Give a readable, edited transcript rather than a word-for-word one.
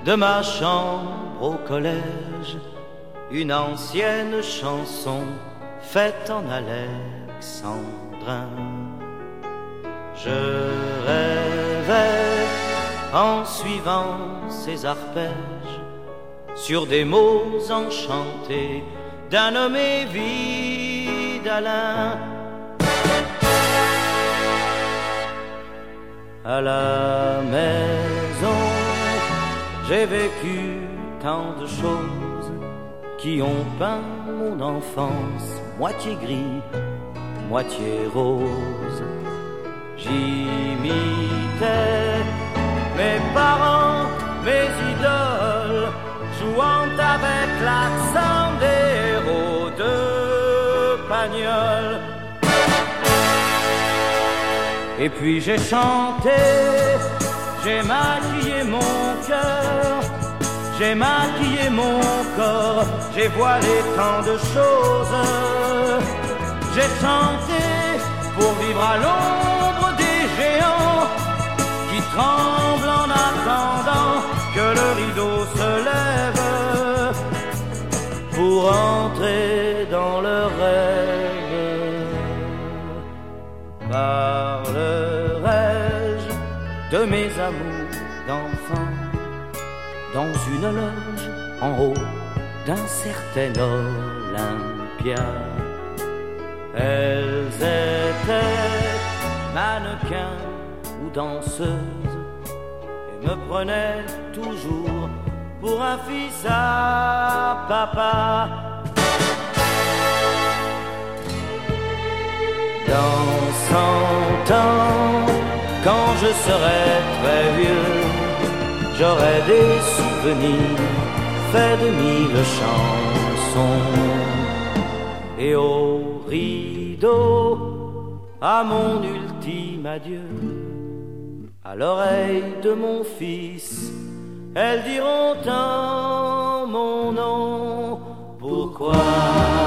de ma chambre au collège, une ancienne chanson faite en alexandrin. Je rêvais en suivant ces arpèges sur des mots enchantés d'un nommé Vidalin. À la maison, j'ai vécu tant de choses qui ont peint mon enfance, moitié gris, moitié rose. J'imitais mes parents, mes idoles, jouant avec l'accent des héros de Pagnol. Et puis j'ai chanté, j'ai maquillé mon cœur, j'ai maquillé mon corps, j'ai voilé tant de choses. J'ai chanté pour vivre à l'ombre des géants qui tremblent en attendant que le rideau se lève pour entrer dans leurs rêves. Parlerai-je de mes amours d'enfant dans une loge en haut d'un certain Olympia? Elles étaient mannequins ou danseuses et me prenaient toujours pour un fils à papa. Dans 100 ans, quand je serai très vieux, j'aurai des souvenirs faits de 1000 chansons. Et au rideau, à mon ultime adieu, à l'oreille de mon fils, elles diront en mon nom. Pourquoi